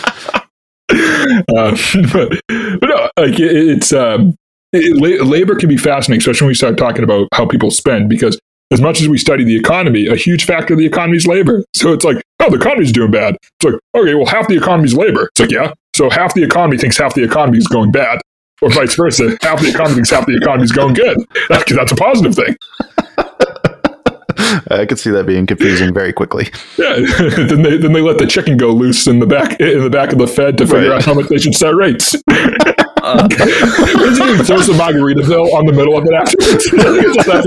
uh, but, but no, like it, it's um, it, la- labor can be fascinating, especially when we start talking about how people spend, because as much as we study the economy, a huge factor of the economy is labor. So it's like, oh, the economy's doing bad. It's like, okay, well, half the economy is labor. It's like, yeah. So half the economy thinks half the economy is going bad. Or vice versa. Half the economy thinks half the economy is going good. That, that's a positive thing. I could see that being confusing very quickly. Yeah. then they then they let the chicken go loose in the back in the back of the Fed to figure right. out how much they should set rates. Uh, Doesn't even throw some Margaritaville on the middle of it afterwards. Just that's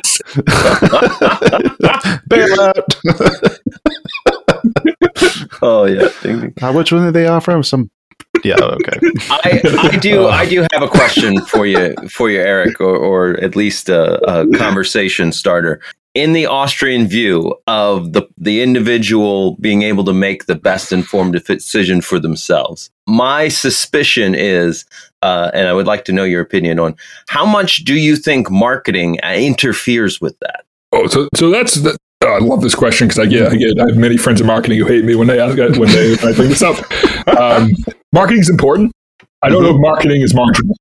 the Bailout. Oh yeah. How much one did they offer him? Some. Yeah. Okay. I, I do. I do have a question for you, for you, Eric, or, or at least a, a conversation starter. In the Austrian view of the the individual being able to make the best informed decision for themselves, my suspicion is, uh, and I would like to know your opinion on, how much do you think marketing interferes with that? Oh, so so that's the, oh, I love this question because I get I get I have many friends in marketing who hate me when they ask when they when I bring this up. Um, marketing is important. I don't know if marketing is marginal.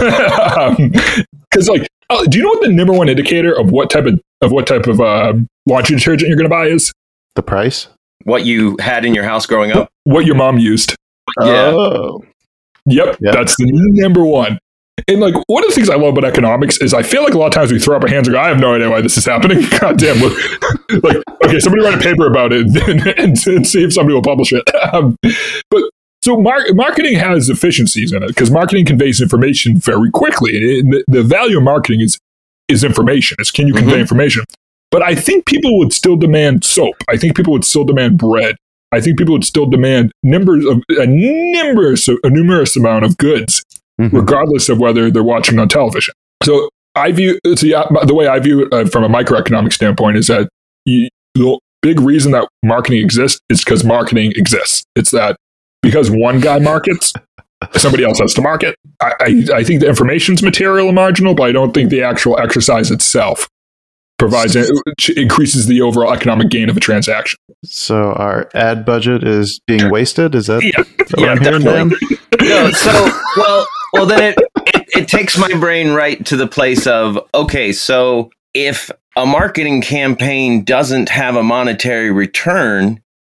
Because, um, like, oh, do you know what the number one indicator of what type of of what type of uh, laundry detergent you're going to buy is? The price? What you had in your house growing up? What your mom used. Yeah. Oh. Yep, yep, that's the number one. And, like, one of the things I love about economics is I feel like a lot of times we throw up our hands and go, I have no idea why this is happening. God damn. Like, okay, somebody write a paper about it and, and, and see if somebody will publish it. Um, but So mar- marketing has efficiencies in it because marketing conveys information very quickly. And the, the value of marketing is is information. It's can you convey mm-hmm. information? But I think people would still demand soap. I think people would still demand bread. I think people would still demand numbers of a numerous a numerous amount of goods, mm-hmm. regardless of whether they're watching on television. So I view so yeah, the way I view it uh, from a microeconomic standpoint is that you, the big reason that marketing exists is because marketing exists. It's that. Because one guy markets, somebody else has to market. I, I, I think the information's material and marginal, but I don't think the actual exercise itself provides it increases the overall economic gain of a transaction. So our ad budget is being wasted. Is that? Yeah, yeah, definitely. No, so well, well then it, it it takes my brain right to the place of okay, so if a marketing campaign doesn't have a monetary return,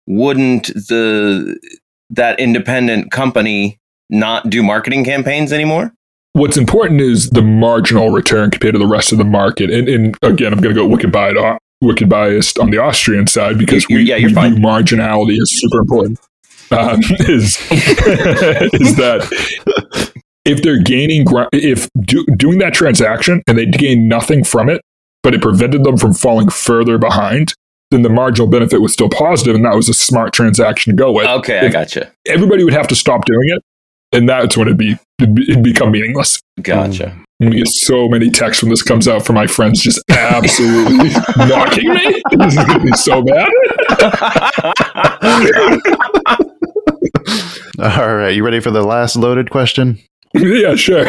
wouldn't the that independent company not do marketing campaigns anymore? What's important is the marginal return compared to the rest of the market. And, and again, I'm going to go wicked biased, wicked biased on the Austrian side because we, yeah, you're we fine. view marginality as super important. Um, is is that if they're gaining, if do, doing that transaction and they gain nothing from it, but it prevented them from falling further behind, then the marginal benefit was still positive, and that was a smart transaction to go with. Okay, if I gotcha. Everybody would have to stop doing it, and that's when it'd be it'd, be, it'd become meaningless. Gotcha. I'm gonna get so many texts when this comes out from my friends, just absolutely mocking me. This is gonna be so bad. All right, you ready for the last loaded question? Yeah, sure.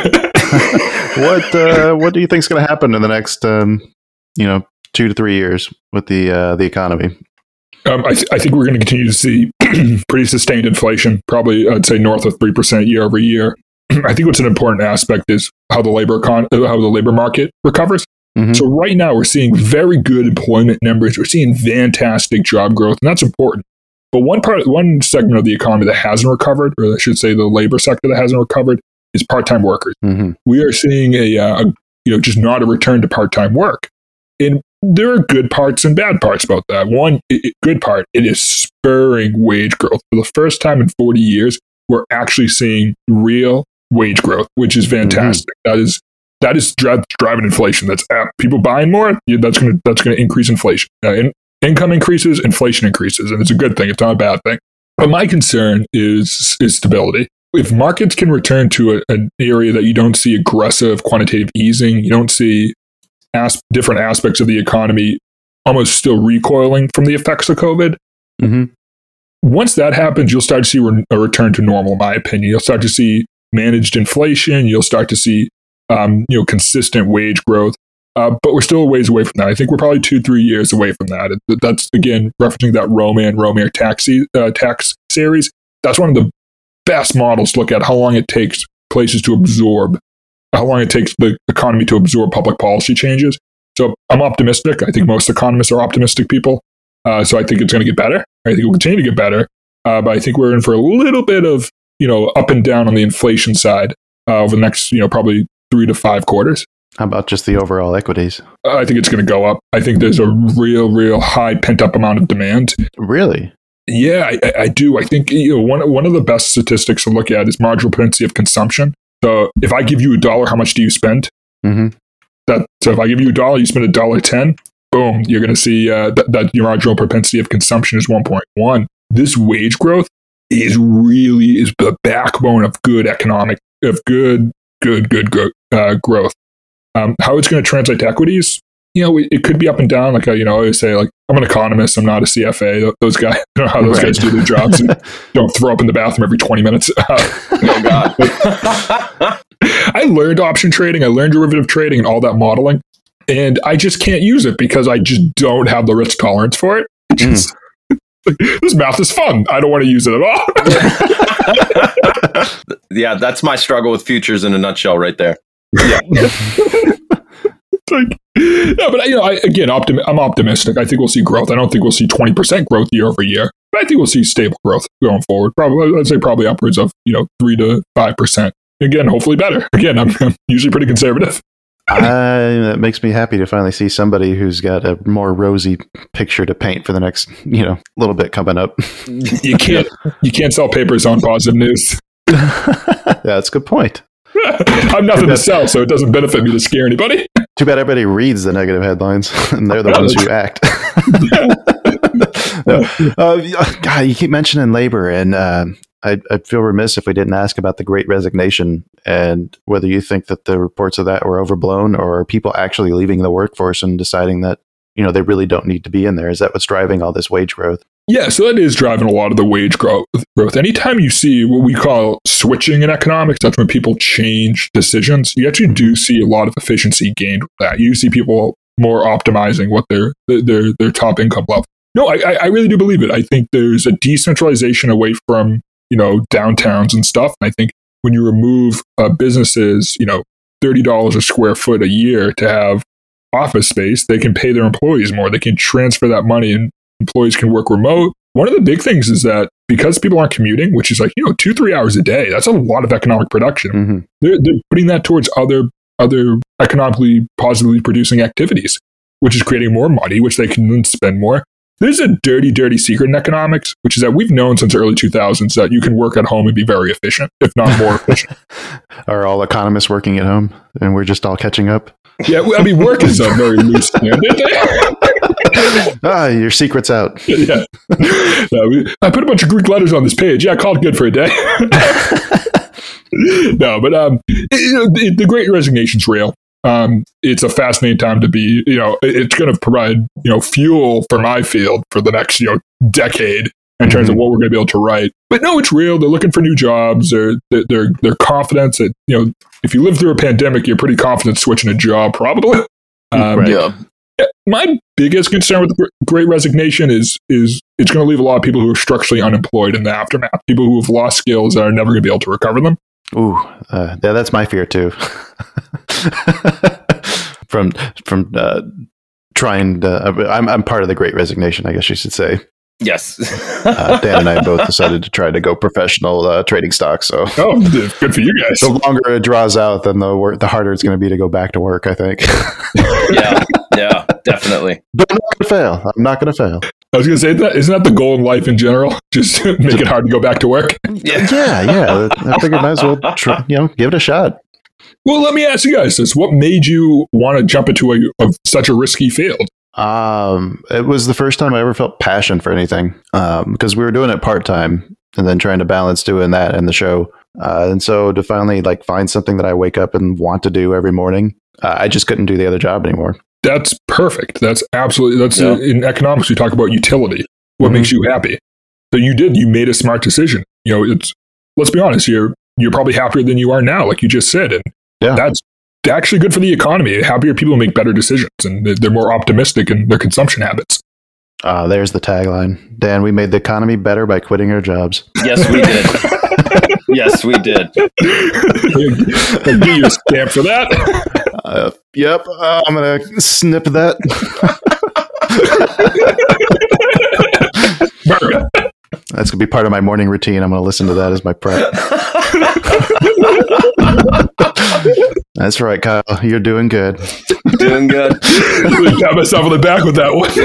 what uh, What do you think is going to happen in the next, um, you know, two to three years with the uh, the economy? Um, I, th- I think we're going to continue to see pretty sustained inflation, probably I'd say north of three percent year over year. I think what's an important aspect is how the labor con- how the labor market recovers. Mm-hmm. So right now we're seeing very good employment numbers. We're seeing fantastic job growth, and that's important. But one part, one segment of the economy that hasn't recovered, or I should say, the labor sector that hasn't recovered, is part-time workers. Mm-hmm. We are seeing a, uh, a, you know, just not a return to part-time work. And there are good parts and bad parts about that. One it, good part, it is spurring wage growth. For the first time in forty years, we're actually seeing real wage growth, which is fantastic. Mm-hmm. That is that is dri- driving inflation. That's uh, people buying more. Yeah, that's going to that's going to increase inflation. Uh, and income increases, inflation increases, and it's a good thing. It's not a bad thing. But my concern is is stability. If markets can return to a, an area that you don't see aggressive quantitative easing, you don't see as, different aspects of the economy almost still recoiling from the effects of COVID. Mm-hmm. Once that happens, you'll start to see re- a return to normal, in my opinion. You'll start to see managed inflation. You'll start to see um, you know, consistent wage growth. Uh, but we're still a ways away from that. I think we're probably two, three years away from that. That's, again, referencing that Roman, Romare tax, uh, tax series. That's one of the best models to look at how long it takes places to absorb, how long it takes the economy to absorb public policy changes. So I'm optimistic. I think most economists are optimistic people. Uh, so I think it's going to get better. I think it will continue to get better. Uh, but I think we're in for a little bit of, you know, up and down on the inflation side uh, over the next, you know, probably three to five quarters. How about just the overall equities? Uh, I think it's going to go up. I think there's a real, real high pent up amount of demand. Really? Yeah, I, I do. I think, you know, one one of the best statistics to look at is marginal propensity of consumption. So if I give you a dollar, how much do you spend? Mm-hmm. That so if I give you a dollar, you spend a dollar ten. Boom, you're going to see uh, th- that your marginal propensity of consumption is one point one. This wage growth is really is the backbone of good economic of good good good gro- uh, growth. Um, how it's going to translate to equities? You know, it, it could be up and down. Like I, you know, I always say, like I'm an economist. I'm not a C F A. Those guys, I don't know how those right. guys do their jobs. And don't throw up in the bathroom every twenty minutes. Oh God! I learned option trading. I learned derivative trading and all that modeling, and I just can't use it because I just don't have the risk tolerance for it. Just, mm. like, this math is fun. I don't want to use it at all. Yeah, that's my struggle with futures in a nutshell, right there. Yeah. Like, yeah, but you know, I, again, optimi- I'm optimistic. I think we'll see growth. I don't think we'll see twenty percent growth year over year, but I think we'll see stable growth going forward. Probably, I'd say probably upwards of you know three to five percent. Again, hopefully better. Again, I'm, I'm usually pretty conservative. Uh, that makes me happy to finally see somebody who's got a more rosy picture to paint for the next you know little bit coming up. You can't you can't sell papers on positive news. Yeah, that's a good point. I'm nothing to sell, so it doesn't benefit me to scare anybody. Too bad everybody reads the negative headlines, and they're the ones who act. no. uh, God, you keep mentioning labor, and uh, I'd, I'd feel remiss if we didn't ask about the Great Resignation and whether you think that the reports of that were overblown, or are people actually leaving the workforce and deciding that you know they really don't need to be in there? Is that what's driving all this wage growth? Yeah, so that is driving a lot of the wage growth. growth. Anytime you see what we call switching in economics, that's when people change decisions. You actually do see a lot of efficiency gained with that. You see people more optimizing what their their their top income level. No, I I really do believe it. I think there's a decentralization away from you know downtowns and stuff. And I think when you remove uh, businesses, you know, thirty dollars a square foot a year to have office space, they can pay their employees more. They can transfer that money and employees can work remote. one of the big things is that because people aren't commuting, which is like, you know, two, three hours a day, that's a lot of economic production. Mm-hmm. They're, they're putting that towards other other economically positively producing activities, which is creating more money, which they can then spend more. There's a dirty, dirty secret in economics, which is that we've known since the early two thousands that you can work at home and be very efficient, if not more efficient. Are all economists working at home and we're just all catching up? Yeah, I mean, work is a very loose standard. Ah, your secret's out. Yeah. No, we, I put a bunch of Greek letters on this page. Yeah, I called good for a day. No, but um, you know, the, the Great Resignation's real. Um, it's a fascinating time to be. You know, it, it's going to provide you know fuel for my field for the next you know decade in terms mm-hmm. of what we're going to be able to write. But no, it's real. They're looking for new jobs. They're they're they're confident that you know if you live through a pandemic, you're pretty confident switching a job, probably. Um, right. Yeah. My biggest concern with the Great Resignation is is it's going to leave a lot of people who are structurally unemployed in the aftermath. People who have lost skills that are never going to be able to recover them. Ooh, uh, yeah, that's my fear too. from from uh, trying to, I'm I'm part of the Great Resignation, I guess you should say. Yes. uh, Dan and I both decided to try to go professional uh, trading stocks. So, oh, good for you guys. The longer it draws out, then the wor- the harder it's going to be to go back to work, I think. Yeah, yeah, definitely. But I'm not going to fail. I'm not going to fail. I was going to say that isn't that the goal in life in general? Just make it hard to go back to work. Yeah, yeah. yeah. I figured might as well try, you know give it a shot. Well, let me ask you guys this: what made you want to jump into a, a such a risky field? Um, it was the first time I ever felt passion for anything. Um, because we were doing it part time and then trying to balance doing that and the show. Uh, and so to finally like find something that I wake up and want to do every morning, uh, I just couldn't do the other job anymore. That's perfect. That's absolutely, that's yeah. uh, in economics, we talk about utility. What mm-hmm. makes you happy? So you did, you made a smart decision. You know, it's, let's be honest, you're, you're probably happier than you are now, like you just said. And yeah. that's actually good for the economy. Happier people make better decisions and they're more optimistic in their consumption habits. Uh, there's the tagline. Dan, we made the economy better by quitting our jobs. Yes, we did. Yes, we did. I'll give you a stamp for that. Uh, yep, uh, I'm going to snip that. That's going to be part of my morning routine. I'm going to listen to that as my prep. That's right, Kyle. You're doing good. Doing good. I pat myself on the back with that one.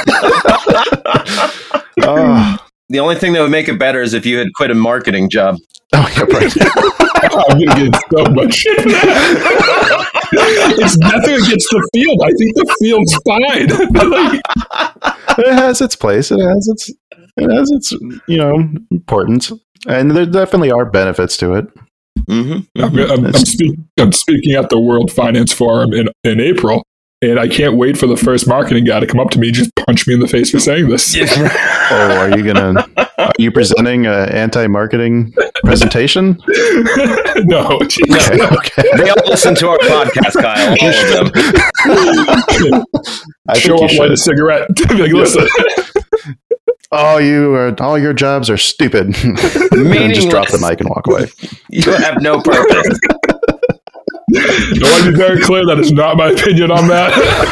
Yeah. Oh. The only thing that would make it better is if you had quit a marketing job. Oh, yeah, right. I'm going to get so much shit for that. It's nothing against the field. I think the field's fine. Like, it has its place. It has its, it has its, you know, importance. And there definitely are benefits to it. Mm-hmm. I'm, I'm, I'm, speak, I'm speaking at the World Finance Forum in, in April, and I can't wait for the first marketing guy to come up to me and just punch me in the face for saying this. Oh, are you gonna? Are you presenting an anti-marketing presentation? No. Okay, okay. They all listen to our podcast, Kyle. All of them. I Show up, light a cigarette. Like, listen. All you are, all your jobs are stupid. And just drop the mic and walk away. You have no purpose. I want to be very clear that is not my opinion on that.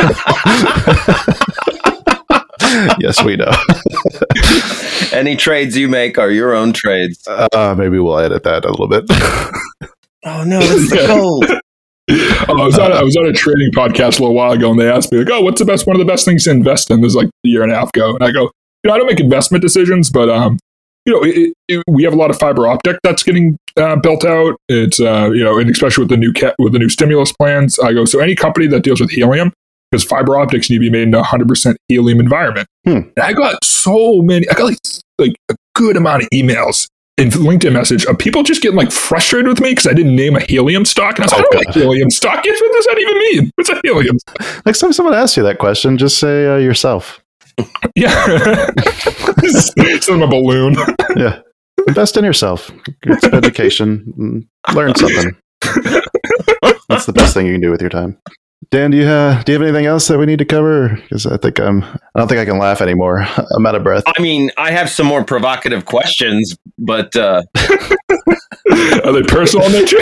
Yes, we know. Any trades you make are your own trades. Uh, maybe we'll edit that a little bit. Oh no, that's the gold. Oh, I was on a, I was on a trading podcast a little while ago, and they asked me like, "Oh, what's the best one of the best things to invest in?" This is like a year and a half ago, and I go, "You know, I don't make investment decisions, but um, you know, it, it, we have a lot of fiber optic that's getting uh, built out. It's uh, you know, and especially with the new ca- with the new stimulus plans, I go, so any company that deals with helium, because fiber optics need to be made in a hundred percent helium environment. Hmm. And I got so many, I got like like a good amount of emails and LinkedIn message of people just getting like frustrated with me because I didn't name a helium stock, and I was like, oh, I don't like helium stock. What does that even mean? What's a helium? Next time someone asks you that question, just say uh, yourself. Yeah. Send them a balloon. Yeah. Invest in yourself. Get some education. Learn something. That's the best thing you can do with your time. Dan, do you, uh, do you have anything else that we need to cover? Because I think I'm, I don't think I can laugh anymore. I'm out of breath. I mean, I have some more provocative questions, but uh... are they personal in nature?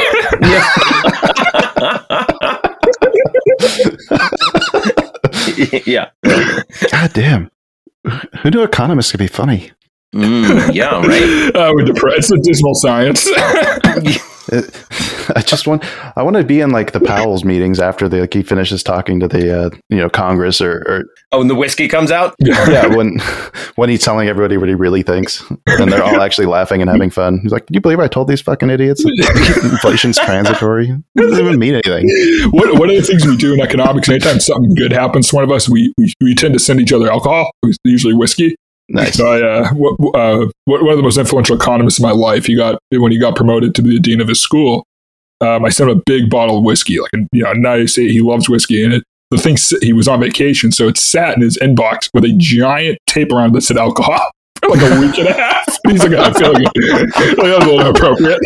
Yeah. God damn. Who knew economists could be funny? Mm, yeah, right. uh, we're depressed. It's a dismal science. It, I just want I want to be in like the Powell's meetings after the, like, he finishes talking to the uh, you know Congress or, or oh, and the whiskey comes out. yeah when when he's telling everybody what he really thinks, and they're all actually laughing and having fun. He's like, "Can you believe I told these fucking idiots that inflation's transitory? It doesn't even mean anything." What One of the things we do in economics, anytime something good happens to one of us, we we, we tend to send each other alcohol, usually whiskey. Nice. So I, uh, w- uh, one of the most influential economists in my life, he got when he got promoted to be the dean of his school. Um, I sent him a big bottle of whiskey, like a you know, nice. He loves whiskey, and it, the thing he was on vacation, so it sat in his inbox with a giant tape around that said alcohol for like a week and a half. And he's like, I feel like, like that was a little appropriate.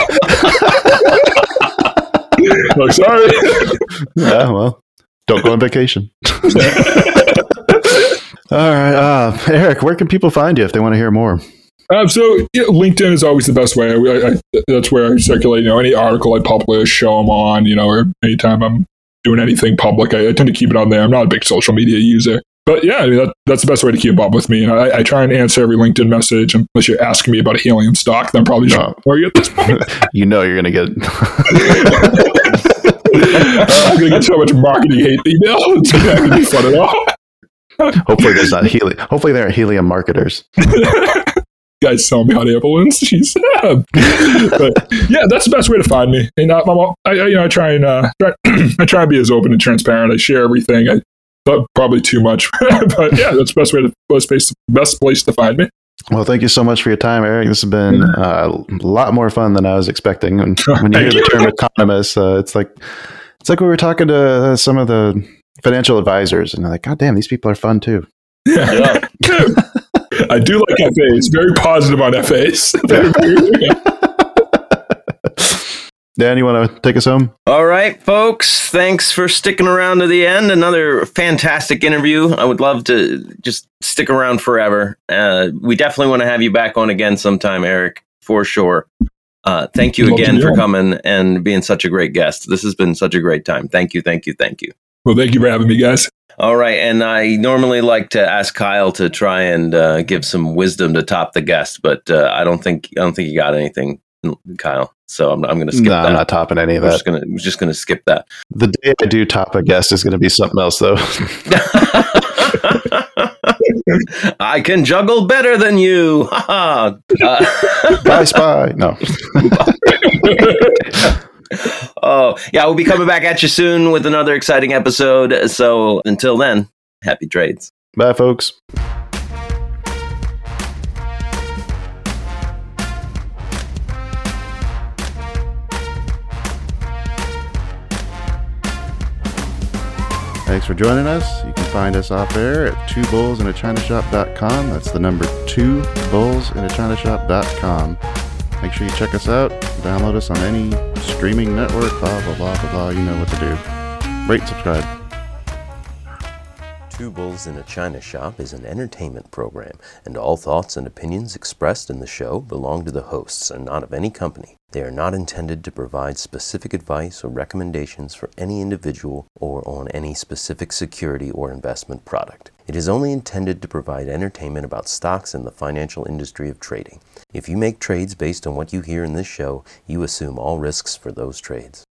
Like, sorry. Yeah, well, don't go on vacation. All right, uh, Eric, where can people find you if they want to hear more? Um, so you know, LinkedIn is always the best way. I, I, that's where I circulate. You know, any article I publish, show them on. You know, or anytime I'm doing anything public, I, I tend to keep it on there. I'm not a big social media user, but yeah, I mean, that, that's the best way to keep up with me. And I, I try and answer every LinkedIn message. Unless you're asking me about a helium stock, then I'm probably just for you at this point. You know, you're gonna get. I'm gonna get so much marketing hate email. It's not gonna be fun at all. Hopefully, there's not helium. Hopefully, there are helium marketers. Guys selling me hot air balloons. Jeez. But yeah, that's the best way to find me. And I, I you know, I try and uh, try, I try and be as open and transparent. I share everything. I thought probably too much, but yeah, that's the best way to best place, best place to find me. Well, thank you so much for your time, Eric. This has been uh, a lot more fun than I was expecting. And when you hear the term economist, uh, it's like it's like we were talking to uh, some of the financial advisors, and they're like, "God damn, these people are fun too." Yeah. I do like F As. Very positive on F As. Dan, you want to take us home? All right, folks. Thanks for sticking around to the end. Another fantastic interview. I would love to just stick around forever. Uh, we definitely want to have you back on again sometime, Eric, for sure. Uh, thank you Love again for coming and being such a great guest. This has been such a great time. Thank you, thank you, thank you. Well, thank you for having me, guys. All right, and I normally like to ask Kyle to try and uh, give some wisdom to top the guest, but uh, I don't think I don't think you got anything, Kyle. So I'm, I'm going to skip no, that. I'm not topping any of I'm that. just going to just going to skip that. The day I do top a guest is going to be something else, though. I can juggle better than you. uh, Bye, spy. No. Oh, yeah, we'll be coming back at you soon with another exciting episode. So until then, happy trades. Bye, folks. Thanks for joining us. You can find us off air at two bulls in a china shop dot com. That's the number two bulls in a china shop dot com. Make sure you check us out. Download us on any streaming network. Blah, blah, blah, blah, blah. You know what to do. Rate, subscribe. Two Bulls in a China Shop is an entertainment program, and all thoughts and opinions expressed in the show belong to the hosts and not of any company. They are not intended to provide specific advice or recommendations for any individual or on any specific security or investment product. It is only intended to provide entertainment about stocks and the financial industry of trading. If you make trades based on what you hear in this show, you assume all risks for those trades.